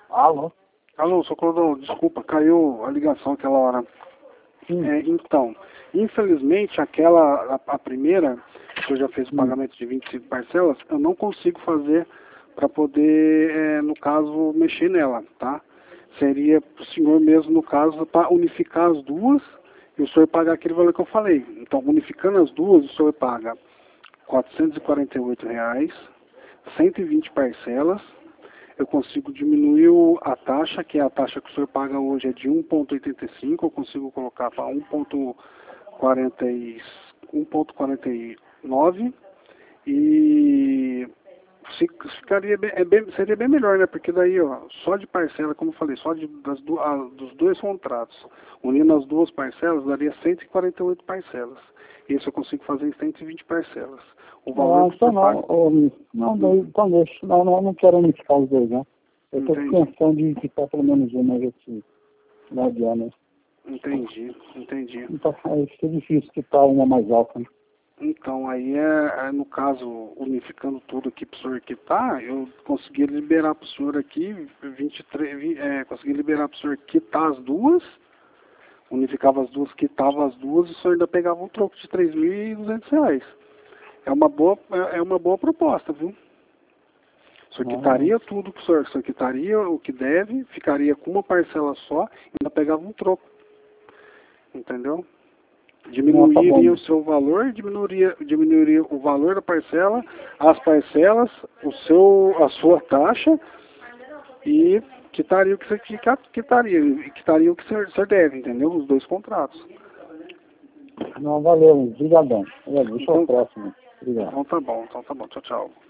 Alô? Alô, Socorro, desculpa, caiu a ligação aquela hora. Então, infelizmente, a primeira, que eu já fiz o pagamento de 25 parcelas, eu não consigo fazer para poder, no caso, mexer nela, tá? Seria para o senhor mesmo, no caso, para unificar as duas e o senhor pagar aquele valor que eu falei. Então, unificando as duas, o senhor paga R$ 448, 120 parcelas. Eu consigo diminuir a taxa, que é a taxa que o senhor paga hoje é de 1,85, eu consigo colocar para 1,49 e seria bem melhor, né? Porque daí, ó, só de parcela, como eu falei, só dos dois contratos, unindo as duas parcelas, daria 148 parcelas. Isso eu consigo fazer em 120 parcelas. O valor então então deixa. Não quero unificar os dois, né? Eu estou com intenção de ficar pelo menos uma vez que não adianta, né? Entendi. Então, fica difícil quitar uma mais alta, né? Então, aí no caso, unificando tudo aqui para o senhor quitar, eu consegui liberar para o senhor aqui, consegui liberar para o senhor quitar as duas, unificava as duas, quitava as duas, e o senhor ainda pegava um troco de R$ 3.200. É uma boa proposta, viu? O senhor quitaria tudo para o senhor quitaria o que deve, ficaria com uma parcela só, e ainda pegava um troco. Entendeu? Diminuiria o seu valor, diminuiria o valor da parcela, as parcelas, a sua taxa e quitaria o que você quitaria o que o senhor deve, entendeu? Os dois contratos. Não, valeu, obrigadão. Deixa o próximo. Obrigado. Então tá bom, tchau, tchau.